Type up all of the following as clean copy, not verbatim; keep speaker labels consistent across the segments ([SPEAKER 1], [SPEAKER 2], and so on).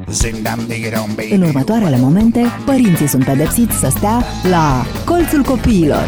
[SPEAKER 1] În următoarele momente, părinții sunt pedepsiți să stea la Colțul Copiilor.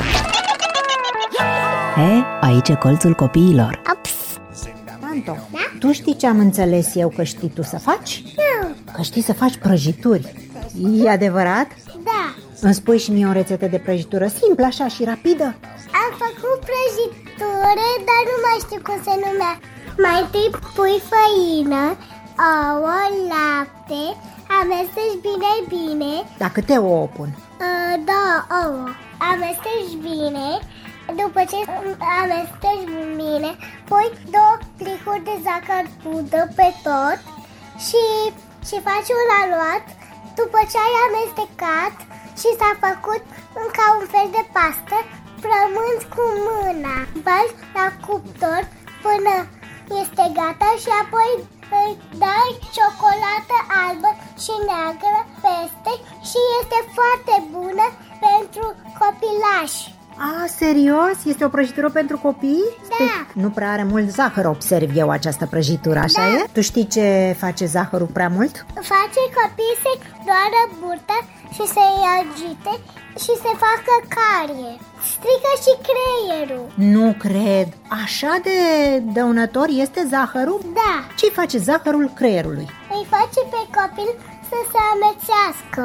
[SPEAKER 1] Aici e Colțul Copiilor.
[SPEAKER 2] Anto, tu știi ce am înțeles eu că știi tu să faci?
[SPEAKER 3] Nu.
[SPEAKER 2] Că știi să faci prăjituri. E adevărat?
[SPEAKER 3] Da.
[SPEAKER 2] Îmi spui și mie o rețetă de prăjitură simplă, așa, și rapidă?
[SPEAKER 3] Am făcut prăjitură, dar nu mai știu cum se numea. Mai întâi pui făină, ouă, lapte, amesteci bine.
[SPEAKER 2] Da, câte ouă pun?
[SPEAKER 3] Da, ouă. Amesteci bine. După ce amesteci bine, pui 2 plicuri de zahăr pudră pe tot și faci un aluat. După ce ai amestecat și s-a făcut ca un fel de pastă, frămânți cu mâna. Bagi la cuptor până este gata și apoi îi dai ciocolată albă și neagră peste și este foarte bună pentru copilași.
[SPEAKER 2] Serios? Este o prăjitură pentru copii?
[SPEAKER 3] Da.
[SPEAKER 2] Nu prea are mult zahăr, observ eu, această prăjitură, așa
[SPEAKER 3] Da.
[SPEAKER 2] e? Tu știi ce face zahărul prea mult?
[SPEAKER 3] Face copiii să doară burta și să-i agite și să facă carie. Strică și creierul.
[SPEAKER 2] Nu cred. Așa de dăunător este zahărul?
[SPEAKER 3] Da.
[SPEAKER 2] Ce face zahărul creierului?
[SPEAKER 3] Îi face pe copil să se amețească.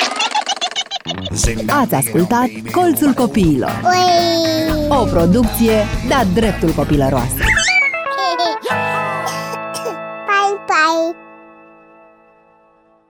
[SPEAKER 1] Ați ascultat Colțul Copiilor,
[SPEAKER 3] Ui!
[SPEAKER 1] o producție de-a dreptul copilăroasă.